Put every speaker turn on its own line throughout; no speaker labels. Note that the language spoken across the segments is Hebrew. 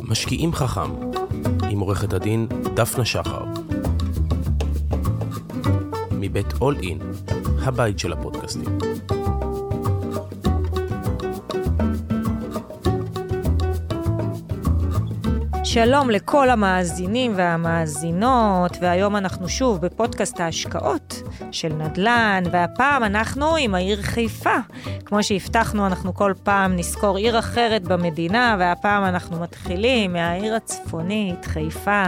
משקיעים חכם, עם עורכת הדין דפנה שחר. מבית אול אין, הבית של הפודקאסטים.
שלום לכל המאזינים והמאזינות, והיום אנחנו שוב בפודקאסט ההשקעות של נדל"ן, והפעם אנחנו עם העיר חיפה. כמו שהבטחנו, אנחנו כל פעם נזכור עיר אחרת במדינה, והפעם אנחנו מתחילים מהעיר הצפונית, חיפה.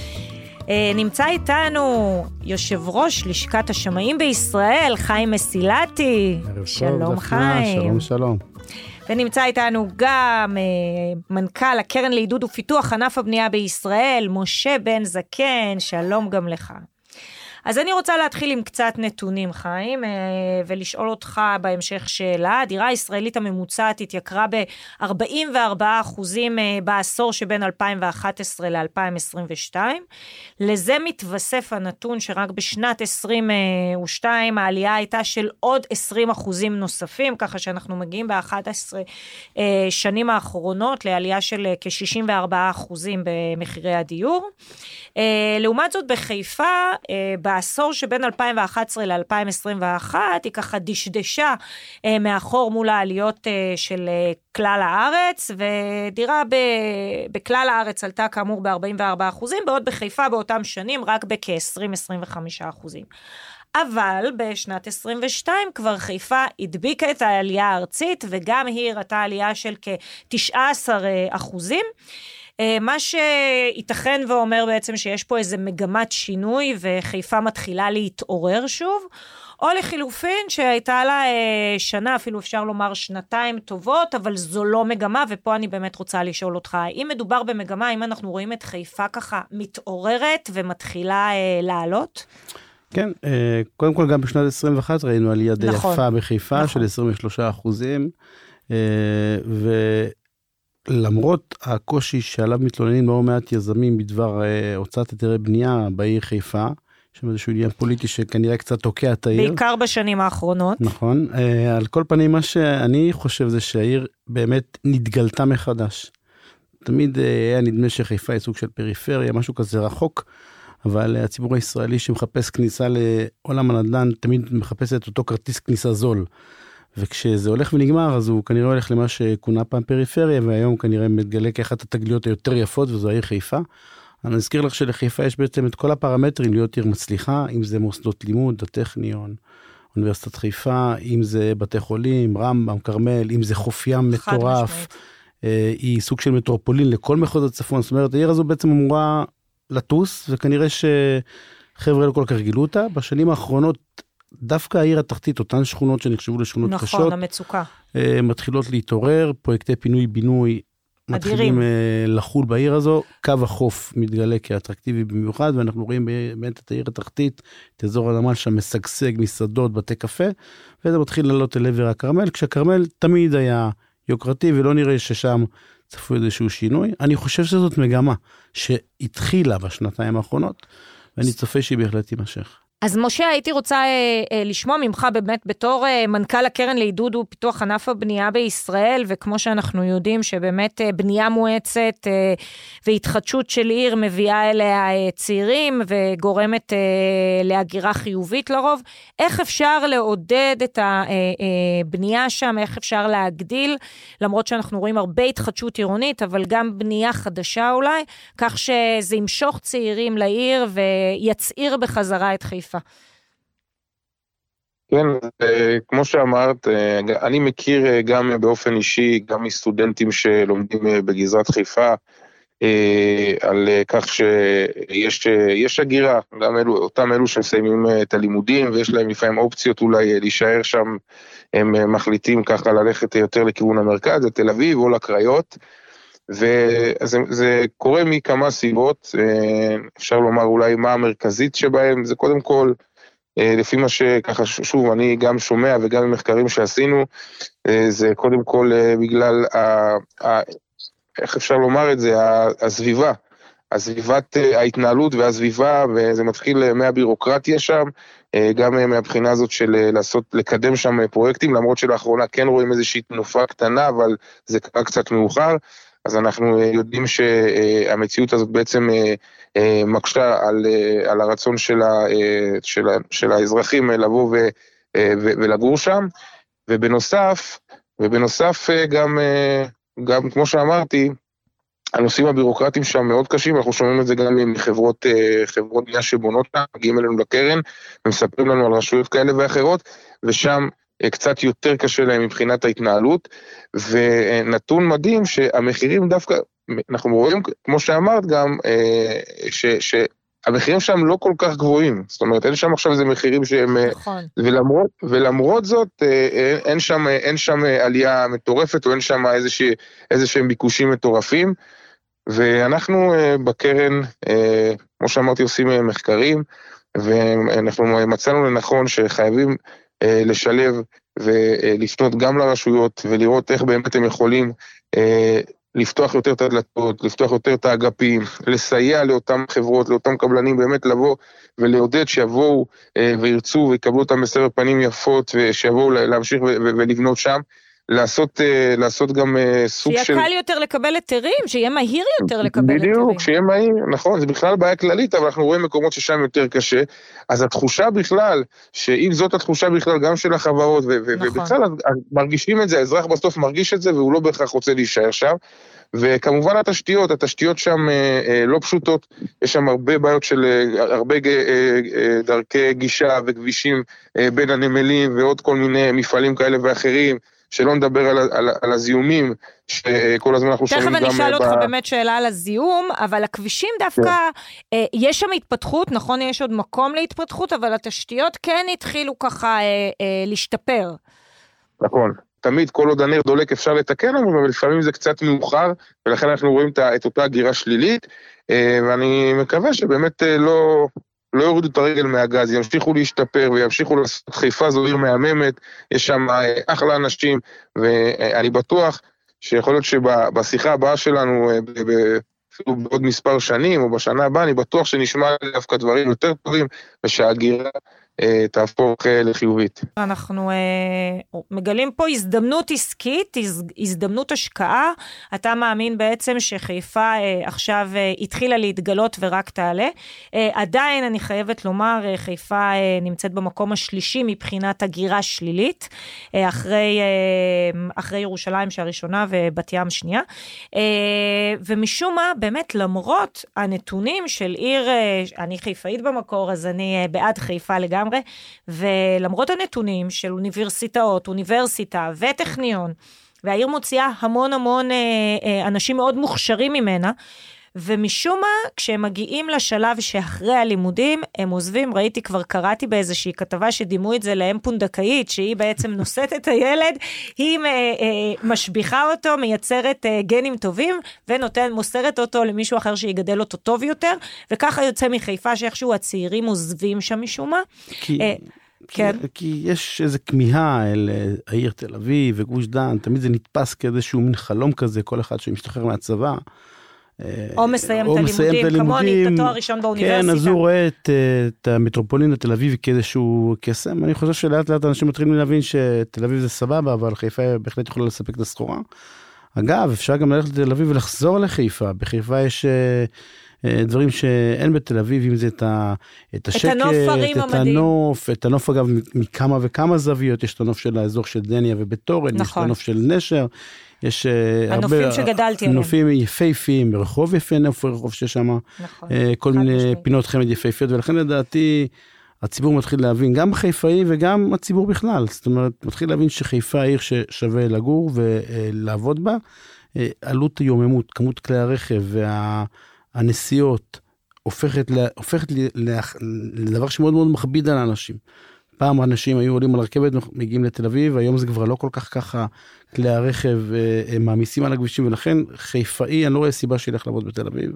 נמצא איתנו יושב ראש לשכת השמאים בישראל, חיים מסילתי.
שלום
חיים.
שלום שלום.
ונמצא איתנו גם מנכ"ל הקרן לעידוד ופיתוח ענף הבנייה בישראל, משה בן זקן, שלום גם לך. אז אני רוצה להתחיל עם קצת נתונים, חיים, ולשאול אותך בהמשך שאלה. הדירה הישראלית הממוצעת התייקרה ב-44% בעשור שבין 2011 ל-2022. לזה מתווסף הנתון שרק בשנת 22 העלייה הייתה של עוד 20% נוספים, ככה שאנחנו מגיעים ב-11 שנים האחרונות לעלייה של כ-64% במחירי הדיור. לעומת זאת בחיפה, בעשור שבין 2011 ל-2021, היא ככה דשדשה מאחור מול העליות של כלל הארץ, ודירה בכלל הארץ עלתה כאמור ב-44%, בעוד בחיפה באותם שנים רק בכ-20-25%. אבל בשנת 22 כבר חיפה הדביקה את העלייה הארצית, וגם היא הראתה עלייה של כ-19%. מה שייתכן ואומר בעצם שיש פה איזה מגמת שינוי, וחיפה מתחילה להתעורר שוב, או לחילופין שהייתה לה שנה, אפילו אפשר לומר שנתיים טובות, אבל זו לא מגמה, ופה אני באמת רוצה לשאול אותך, האם מדובר במגמה, האם אנחנו רואים את חיפה ככה מתעוררת ומתחילה לעלות?
כן, קודם כל גם בשנת 21 ראינו עלייה די יפה בחיפה של 23%, למרות הקושי שעליו מתלוננים לא מעט יזמים בדבר הוצאת היתרי בנייה בעיר חיפה, יש שם איזשהו עניין פוליטי שכנראה קצת תוקע את העיר.
בעיקר בשנים האחרונות.
נכון. על כל פנים, מה שאני חושב זה שהעיר באמת נתגלתה מחדש. תמיד היה נדמה שחיפה היא סוג של פריפריה, משהו כזה רחוק, אבל הציבור הישראלי שמחפש כניסה לעולם הנדל"ן, תמיד מחפש את אותו כרטיס כניסה זול. וכשזה הולך ונגמר, אז הוא כנראה הולך למה שכונה פעם פריפריה, והיום כנראה מתגלה כאחת התגליות היותר יפות, וזו העיר חיפה. אני אזכיר לך שלחיפה יש בעצם את כל הפרמטרים להיות עיר מצליחה, אם זה מוסדות לימוד, הטכניון, אוניברסיטת חיפה, אם זה בתי חולים, רמב"ם, כרמל, אם זה חוף ים מטורף, היא סוג של מטרופולין לכל מחוז הצפון, זאת אומרת, העיר הזו בעצם אמורה לטוס, וכנראה שחבר'ה לא כל כך גילו אותה. בשנים האחרונות, דווקא העיר התחתית, אותן שכונות שנחשבו לשכונות
נכון,
קשות,
המצוקה. מתחילות
להתעורר, פרויקטי פינוי-בינוי מתחילים לחול בעיר הזו, קו החוף מתגלה כאטרקטיבי במיוחד, ואנחנו רואים באמת את העיר התחתית, את אזור הנמל שם משגשג, מסעדות, בתי קפה, וזה מתחיל לעלות אל עבר הכרמל, כשהכרמל תמיד היה יוקרתי, ולא נראה ששם צפו איזשהו שינוי. אני חושב שזאת מגמה שהתחילה בשנתיים האחרונות, ואני צופה שהיא בהחלט תימשך.
אז משה, הייתי רוצה לשמוע ממך באמת בתור מנכ"ל הקרן לעידוד ופיתוח ענף הבנייה בישראל, וכמו שאנחנו יודעים שבאמת בנייה מואצת והתחדשות של עיר מביאה אליה צעירים וגורמת להגירה חיובית לרוב, איך אפשר לעודד את הבנייה שם, איך אפשר להגדיל, למרות שאנחנו רואים הרבה התחדשות עירונית, אבל גם בנייה חדשה אולי, כך שזה ימשוך צעירים לעיר ויצעיר בחזרה את חיפה.
כן, כמו שאמרת, אני מכיר גם באופן אישי, גם מסטודנטים שלומדים בגזרת חיפה, על כך שיש הגירה, גם אותם אלו שמסיימים את הלימודים, ויש להם לפעמים אופציות אולי להישאר שם, הם מחליטים ככה ללכת יותר לכיוון המרכז, לתל אביב או לקריות, וזה קורה מכמה סיבות, אפשר לומר אולי מה המרכזית שבהם, זה קודם כל, לפי מה שככה שוב אני גם שומע וגם במחקרים שעשינו, זה קודם כל בגלל, איך אפשר לומר את זה, הסביבה, הסביבת ההתנהלות והסביבה, וזה מתחיל מהבירוקרטיה שם, גם מהבחינה הזאת של לקדם שם פרויקטים, למרות שלאחרונה כן רואים איזושהי תנופה קטנה, אבל זה קרה קצת מאוחר, אז אנחנו יודעים שהמציאות הזאת בעצם מקשה על הרצון של האזרחים לבוא ולגור שם, ובנוסף גם כמו שאמרתי, הנושאים הבירוקרטיים שם מאוד קשים, אנחנו שומעים את זה גם מחברות בנייה שבונות, מגיעים אלינו לקרן, ומספרים לנו על רשויות כאלה ואחרות, ושם קצת יותר קשה להם מבחינת ההתנהלות, ונתון מדהים שהמחירים דווקא, אנחנו רואים, כמו שאמרת גם, שהמחירים שם לא כל כך גבוהים, זאת אומרת, אין שם עכשיו איזה מחירים שהם,
נכון.
ולמרות זאת, אין שם עלייה מטורפת, או אין שם איזה שהם ביקושים מטורפים, ואנחנו בקרן, כמו שאמרתי, עושים מחקרים, ואנחנו מצאנו לנכון שחייבים לשלב ולפנות גם לרשויות, ולראות איך באמת הם יכולים לפתוח יותר את הדלתות, לפתוח יותר את האגפים, לסייע לאותם חברות, לאותם קבלנים, באמת לבוא ולעודד שיבואו וירצו ויקבלו אותם בסבר פנים יפות, ושיבואו להמשיך ולבנות שם. לעשות גם סוג של...
שיהיה קל יותר לקבל היתרים, שיהיה מהיר יותר לקבל היתרים.
בדיוק, שיהיה מהיר, נכון, זה בכלל בעיה כללית, אבל אנחנו רואים מקומות ששם יותר קשה, אז התחושה בכלל, שאם זאת התחושה בכלל גם של החברות, ובכלל מרגישים את זה, האזרח בסוף מרגיש את זה, והוא לא בהכרח רוצה להישאר שם, וכמובן התשתיות שם לא פשוטות, יש שם הרבה בעיות של הרבה דרכי גישה וכבישים בין הנמלים, ועוד כל מיני מפעלים כאלה ואחרים, שלא נדבר על הזיהומים, שכל הזמן אנחנו שומעים גם...
תכף אני אשאל אותך באמת שאלה על הזיהום, אבל הכבישים דווקא, יש שם התפתחות, נכון, יש עוד מקום להתפתחות, אבל התשתיות כן התחילו ככה להשתפר.
נכון, תמיד כל עוד הנר דולק אפשר לתקן, אבל לפעמים זה קצת מאוחר, ולכן אנחנו רואים את אותה הגירה שלילית, ואני מקווה שבאמת לא יורידו את הרגל מהגז, ימשיכו להשתפר וימשיכו לעשות. חיפה זו עיר מהממת, יש שם אחלה אנשים, ואני בטוח שיכול להיות שבשיחה הבאה שלנו, אפילו בעוד מספר שנים או בשנה הבאה, אני בטוח שנשמע דווקא דברים יותר טובים, ושהגירה תהפוך לחיובית.
אנחנו מגלים פה הזדמנות עסקית, הזדמנות השקעה. אתה מאמין בעצם שחיפה עכשיו התחילה להתגלות ורק תעלה. עדיין אני חייבת לומר, חיפה נמצאת במקום השלישי מבחינת הגירה שלילית, אחרי ירושלים שהראשונה ובת ים שנייה. ומשום מה, באמת למרות הנתונים של עיר, אני חיפאית במקור, אז אני בעד חיפה לגמרי, ולמרות הנתונים של אוניברסיטה וטכניון, והעיר מוציאה המון אנשים מאוד מוכשרים ממנה, ומשום מה, כשהם מגיעים לשלב שאחרי הלימודים, הם עוזבים, כבר קראתי באיזושהי כתבה שדימו את זה לאם פונדקאית, שהיא בעצם נושאת את הילד, היא משביחה אותו, מייצרת גנים טובים, מוסרת אותו למישהו אחר שיגדל אותו טוב יותר, וככה יוצא מחיפה שאיכשהו הצעירים עוזבים שם משום מה.
כי יש איזו כמיהה אל העיר תל אביב וגוש דן, תמיד זה נתפס כאיזשהו מין חלום כזה, כל אחד שמשתחרר מהצבא,
או מסיים את הלימודים, כמוני, את התואר הראשון באוניברסיטה.
כן, אז הוא רואה את המטרופולין התל אביב כאיזשהו קסם. אני חושב שלאט לאט אנשים מתחילים להבין שתל אביב זה סבבה, אבל חיפה בהחלט יכולה לספק את הסחורה. אגב, אפשר גם ללכת לתל אביב ולחזור לחיפה. בחיפה יש דברים שאין בתל אביב, אם זה את השקט, את הנוף אגב מכמה וכמה זוויות, יש את הנוף של האזור של דניה ובתורן, יש את הנוף של נשר, יש
הנופים שגדלתי עליהם.
נופים יפהפיים, ברחוב יפה, רחוב ששם, כל מיני פינות חמד יפהפיות, ולכן לדעתי הציבור מתחיל להבין, גם חיפאי וגם הציבור בכלל, זאת אומרת, מתחיל להבין שחיפה העיר ששווה לגור ולעבוד בה, עלות היוממות, כמות כלי הרכב והנסיעות, הופכת לדבר שמאוד מאוד מכביד על האנשים. פעם אנשים היו עולים על רכבת, מגיעים לתל אביב, היום זה כבר לא כל כך ככה, כלי הרכב מעמיסים על הכבישים, ולכן חיפאי, אני לא רואה סיבה שילך לעבוד בתל אביב.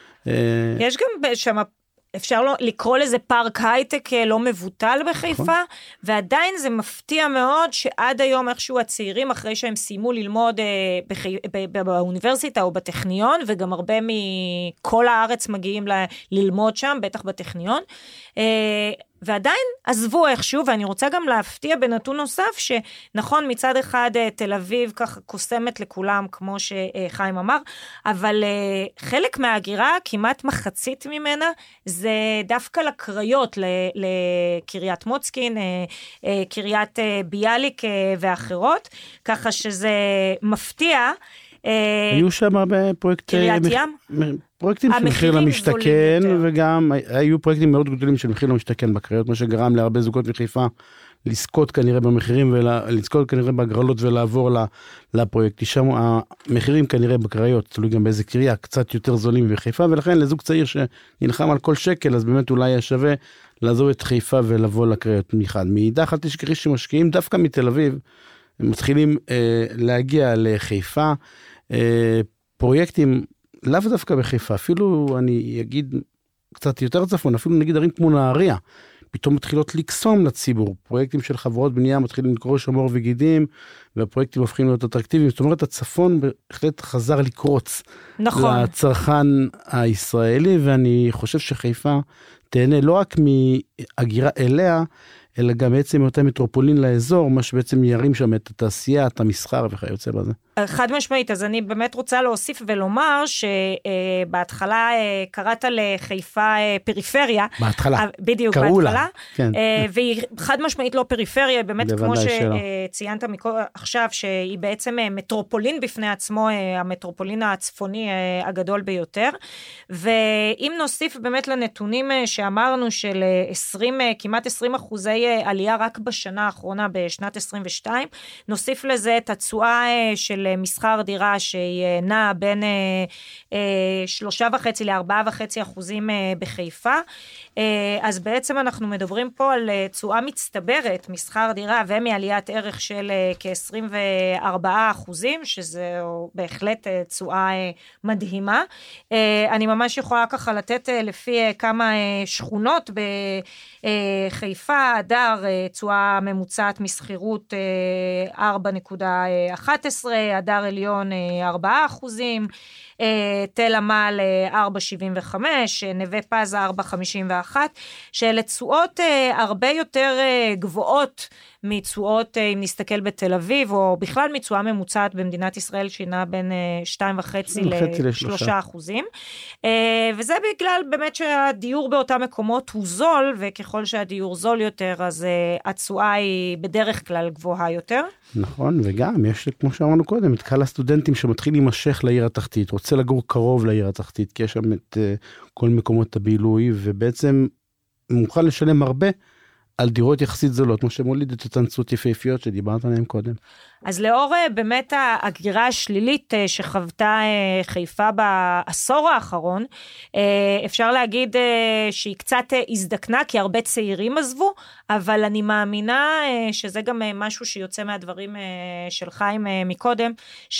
יש גם שם, אפשר לקרוא לזה פארק הייטק לא מבוטל בחיפה, ועדיין זה מפתיע מאוד שעד היום איכשהו הצעירים, אחרי שהם סיימו ללמוד באוניברסיטה או בטכניון, וגם הרבה מכל הארץ מגיעים ללמוד שם, בטח בטכניון, ועדיין עזבו איכשהו, ואני רוצה גם להפתיע בנתון נוסף, שנכון מצד אחד תל אביב ככה קוסמת לכולם, כמו שחיים אמר, אבל חלק מההגירה, כמעט מחצית ממנה, זה דווקא לקריות, לקריית מוצקין, קריית ביאליק ואחרות, ככה שזה מפתיע.
היו שם הרבה
קריית ים?
פרויקטים של מחיר למשתכן, וגם היו פרויקטים מאוד גדולים של מחיר למשתכן בקריות, מה שגרם להרבה זוגות מחיפה לזכות כנראה במחירים, לזכות כנראה בהגרלות ולעבור לפרויקט. שם המחירים כנראה בקריות, תלוי גם באיזה קריה, קצת יותר זולים בחיפה, ולכן לזוג צעיר שנלחם על כל שקל, אז באמת אולי היה שווה לעזוב את חיפה ולבוא לקריות מחד. מאידך אל תשכחי שמשקיעים דווקא מתל אביב, הם מתחילים להגיע לחיפה, פרויקטים לאו דווקא בחיפה, אפילו אני אגיד קצת יותר צפון, אפילו נגיד ערים כמו נהריה, פתאום מתחילות לקסום לציבור, פרויקטים של חברות בנייה מתחילים לקרוא שמור וגידים, והפרויקטים הופכים להיות אטרקטיביים, זאת אומרת הצפון בהחלט חזר לקרוץ,
נכון,
לצרכן הישראלי, ואני חושב שחיפה תהנה לא רק מהגירה אליה, אלא גם בעצם מאותה מטרופולין לאזור, מה שבעצם ירים שם את התעשייה, את המסחר וכיוצא בזה.
חד משמעית, אז אני באמת רוצה להוסיף ולומר שבהתחלה קראת לחיפה פריפריה.
בהתחלה.
בדיוק,
קראו
בהתחלה.
לה. כן.
והיא חד משמעית לא פריפריה, באמת כמו
שלא.
שציינת עכשיו, שהיא בעצם מטרופולין בפני עצמו, המטרופולין הצפוני הגדול ביותר. ואם נוסיף באמת לנתונים שאמרנו של כמעט 20% עלייה רק בשנה האחרונה, בשנת 22, נוסיף לזה את התשואה של מסחר דירה שהיא נעה בין 3.5% ל4.5% בחיפה, אז בעצם אנחנו מדברים פה על תשואה מצטברת, מסחר דירה ומעליית ערך של כ-24%, שזה בהחלט תשואה מדהימה. אני ממש יכולה ככה לתת לפי כמה שכונות בחיפה, הדר, תשואה ממוצעת מסחירות 4.11, הדר עליון 4%, תל עמל 4.75, נווה פזה 4.51, שאלה תשואות הרבה יותר גבוהות מתשואות, אם נסתכל בתל אביב, או בכלל מתשואה ממוצעת במדינת ישראל, שינה בין 2.5 ל3%. וזה בגלל באמת שהדיור באותם מקומות הוא זול, וככל שהדיור זול יותר, אז התשואה היא בדרך כלל גבוהה יותר.
נכון, וגם יש, כמו שאמרנו קודם, את קהל הסטודנטים שמתחיל להימשך לעיר התחתית, רוצה לגור קרוב לעיר התחתית, כי יש שם את כל מקומות הבילוי, ובעצם מוכן לשלם הרבה על דירות יחסית זולות, כמו שמוליד את אותן תשואות יפהפיות שדיברת עליהן קודם.
אז לאור באמת ההגירה השלילית שחוותה חיפה בעשור האחרון, אפשר להגיד שהיא קצת הזדקנה, כי הרבה צעירים עזבו, אבל אני מאמינה שזה גם משהו שיוצא מהדברים של חיים מקודם,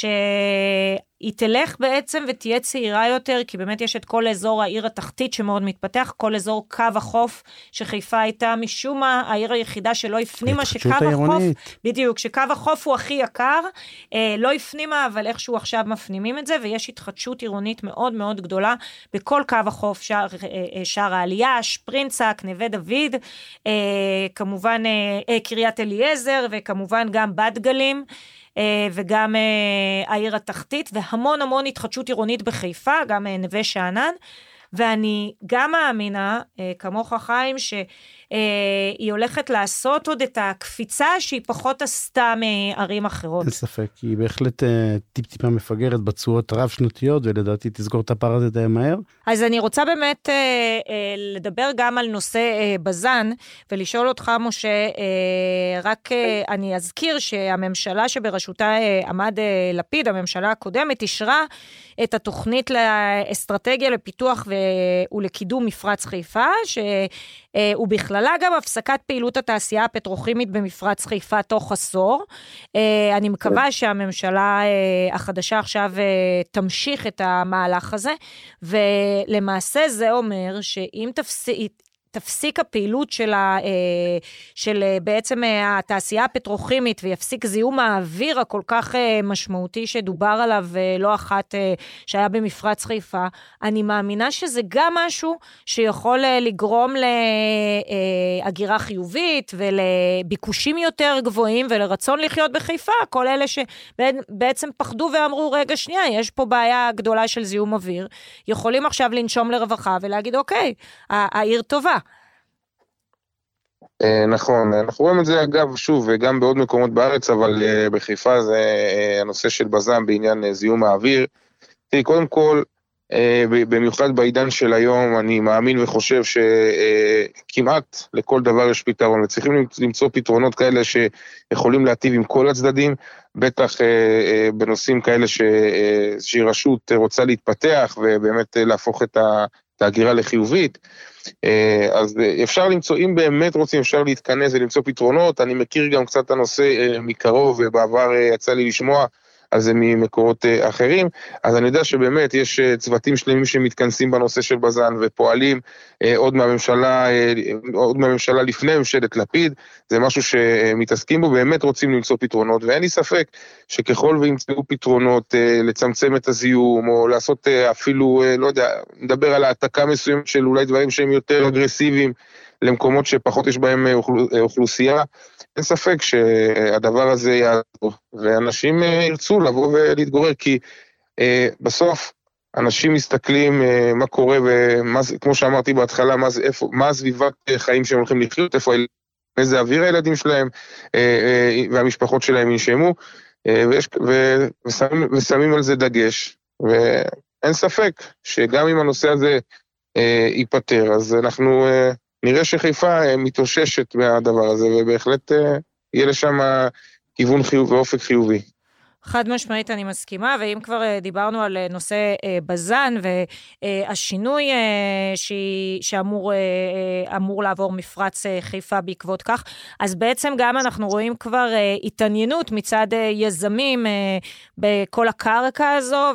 היא תלך בעצם ותהיה צעירה יותר, כי באמת יש את כל אזור העיר התחתית שמאוד מתפתח, כל אזור קו החוף שחיפה הייתה משום מה, העיר היחידה שלא הפנימה שקו החוף, בדיוק, שקו החוף הוא הכי יקר, לא הפנימה, אבל איכשהו עכשיו מפנימים את זה, ויש התחדשות עירונית מאוד מאוד גדולה, בכל קו החוף, שער העלייה, שפרינצק, נווה דוד, כמובן קריית אליעזר, וכמובן גם בת גלים, וגם העיר התחתית, והמון המון התחדשות עירונית בחיפה, גם נווה שאנן, ואני גם מאמינה, כמוך חיים, שהיא הולכת לעשות עוד את הקפיצה שהיא פחות עשתה מערים אחרות.
אין ספק, היא בהחלט טיפ-טיפה מפגרת בצורות רב שנתיות, ולדעתי תסגור את הפער הזה די מהר.
אז אני רוצה באמת לדבר גם על נושא בזן, ולשאול אותך, משה, רק אני אזכיר שהממשלה שבראשותה עמד לפיד, הממשלה הקודמת, אישרה את התוכנית לאסטרטגיה לפיתוח ולקידום מפרץ חיפה, שהוא בכללה גם הפסקת פעילות התעשייה הפטרוכימית במפרץ חיפה תוך עשור. אני מקווה שהממשלה החדשה עכשיו תמשיך את המהלך הזה, ולמעשה זה אומר שאם תפסיק הפעילות של בעצם התעשייה הפטרוכימית, ויפסיק זיהום האוויר הכל כך משמעותי שדובר עליו לא אחת שהיה במפרץ חיפה, אני מאמינה שזה גם משהו שיכול לגרום להגירה חיובית ולביקושים יותר גבוהים ולרצון לחיות בחיפה, כל אלה שבעצם פחדו ואמרו, רגע שנייה, יש פה בעיה גדולה של זיהום אוויר, יכולים עכשיו לנשום לרווחה ולהגיד, אוקיי, העיר טובה.
נכון, אנחנו רואים את זה אגב, שוב, גם בעוד מקומות בארץ, אבל בחיפה זה הנושא של בז"ן בעניין זיהום האוויר. קודם כל, במיוחד בעידן של היום, אני מאמין וחושב שכמעט לכל דבר יש פתרון, וצריכים למצוא פתרונות כאלה שיכולים להטיב עם כל הצדדים, בטח בנושאים כאלה שהיא רשות רוצה להתפתח, ובאמת להפוך את ההגירה לחיובית. אז אפשר למצוא, אם באמת רוצים, אפשר להתכנס ולמצוא פתרונות. אני מכיר גם קצת הנושא מקרוב, ובעבר יצא לי לשמוע על זה ממקורות אחרים, אז אני יודע שבאמת יש צוותים שלמים שמתכנסים בנושא של בז"ן, ופועלים עוד מהממשלה לפני ממשלת לפיד, זה משהו שמתעסקים בו, באמת רוצים למצוא פתרונות, ואין לי ספק שככל וימצאו פתרונות לצמצם את הזיהום, או לעשות אפילו, לא יודע, נדבר על העתקה מסוימת של אולי דברים שהם יותר אגרסיביים, למקומות שפחות יש בהם אוכלוסייה, אין ספק שהדבר הזה יעזור, ואנשים ירצו לבוא ולהתגורר, כי בסוף אנשים מסתכלים מה קורה, כמו שאמרתי בהתחלה, מה הסביבת חיים שהם הולכים לחיות, איזה אוויר הילדים שלהם, והמשפחות שלהם ינשמו, ושמים על זה דגש, ואין ספק שגם אם הנושא הזה ייפטר, אז אנחנו נראה שחיפה מתאוששת מהדבר הזה, ובהחלט יהיה לשם כיוון חיובי ואופק חיובי.
חד משמעית אני מסכימה, ואם כבר דיברנו על נושא בז"ן, והשינוי שאמור לעבור מפרץ חיפה בעקבות כך, אז בעצם גם אנחנו רואים כבר התעניינות מצד יזמים בכל הקרקע הזו,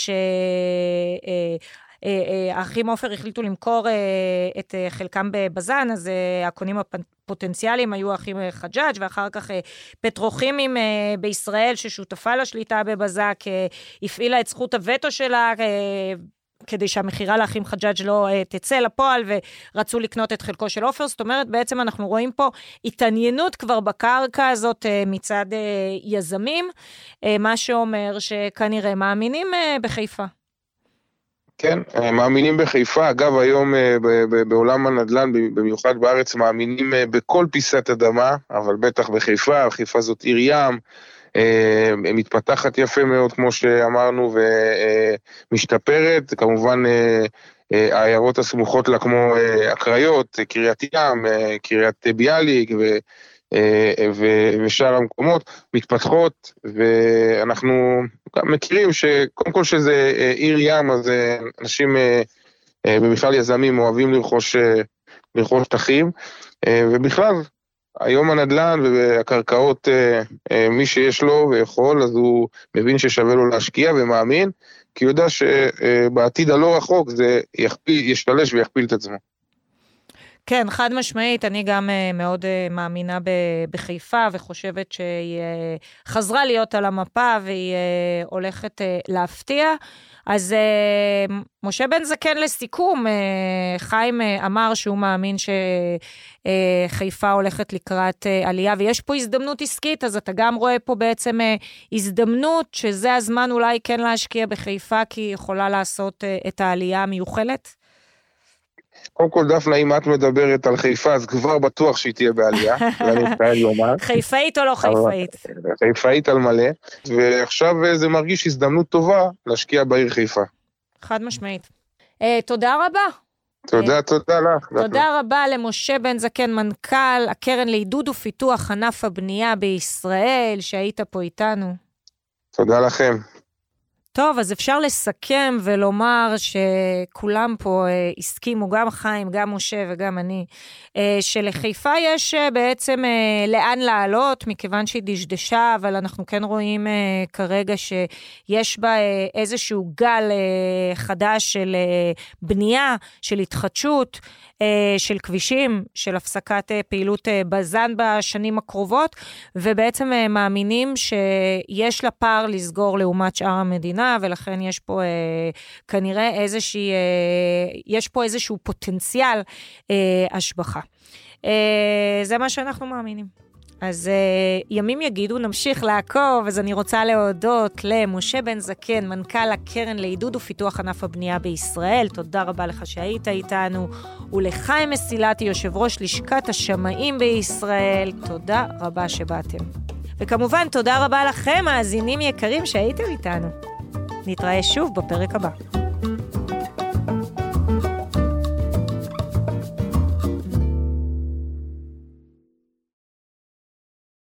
האחים עופר החליטו למכור את חלקם בבז"ן, אז הקונים הפוטנציאליים היו האחים חג'אג', ואחר כך פטרוכימים בישראל ששותפה לשליטה בבזק, הפעילה את זכות הווטו שלה, כדי שהמחירה לאחים חג'אג' לא תצא לפועל, ורצו לקנות את חלקו של עופר. זאת אומרת, בעצם אנחנו רואים פה התעניינות כבר בקרקע הזאת מצד יזמים, מה שאומר שכנראה מאמינים בחיפה.
כן, מאמינים בחיפה. אגב, היום בעולם הנדל"ן, במיוחד בארץ, מאמינים בכל פיסת אדמה, אבל בטח בחיפה. חיפה זאת עיר ים, מתפתחת יפה מאוד, כמו שאמרנו, ומשתפרת. כמובן, העיירות הסמוכות לה כמו הקריות, קריית ים, קריית ביאליק ושאר המקומות מתפתחות, ואנחנו מכירים שקודם כל שזה עיר ים, אז אנשים ובכלל יזמים אוהבים לרכוש שטחים, ובכלל היום הנדל"ן והקרקעות, מי שיש לו ויכול, אז הוא מבין ששווה לו להשקיע ומאמין, כי הוא יודע שבעתיד הלא רחוק זה ישתלש ויכפיל את עצמו.
כן, חד משמעית, אני גם מאוד מאמינה בחיפה, וחושבת שהיא חזרה להיות על המפה, והיא הולכת להפתיע. אז משה בן זקן לסיכום, חיים אמר שהוא מאמין שחיפה הולכת לקראת עלייה, ויש פה הזדמנות עסקית, אז אתה גם רואה פה בעצם הזדמנות, שזה הזמן אולי כן להשקיע בחיפה, כי היא יכולה לעשות את העלייה המיוחלת?
קודם כל, דפנה, אם את מדברת על חיפה, אז כבר בטוח שהיא תהיה בעלייה, ואני מתחיל לומר.
חיפאית או לא חיפאית?
חיפאית על מלא, ועכשיו זה מרגיש הזדמנות טובה להשקיע בעיר חיפה.
חד משמעית. תודה רבה.
תודה לך.
תודה רבה למשה בן זקן, מנכ"ל הקרן לעידוד ופיתוח ענף הבנייה בישראל, שהיית פה איתנו.
תודה לכם.
טוב, אז אפשר לסכם ולומר שכולם פה הסכימו, גם חיים, גם משה וגם אני, שלחיפה יש בעצם לאן לעלות, מכיוון שהיא דשדשה, אבל אנחנו כן רואים כרגע שיש בה איזשהו גל חדש של בנייה, של התחדשות, של כבישים, של הפסקת פעילות בזן בשנים הקרובות, ובעצם מאמינים שיש לה פער לסגור לעומת שאר המדינה, ולכן יש פה כנראה יש פה איזשהו פוטנציאל השבחה. זה מה שאנחנו מאמינים. אז ימים יגידו, נמשיך לעקוב, אז אני רוצה להודות למשה בן זקן, מנכ"ל הקרן לעידוד ופיתוח ענף הבנייה בישראל, תודה רבה לך שהיית איתנו, ולחיים מסילתי, יושב ראש לשכת השמאים בישראל, תודה רבה שבאתם. וכמובן, תודה רבה לכם, מאזינים יקרים שהייתם איתנו. נתראה שוב בפרק הבא.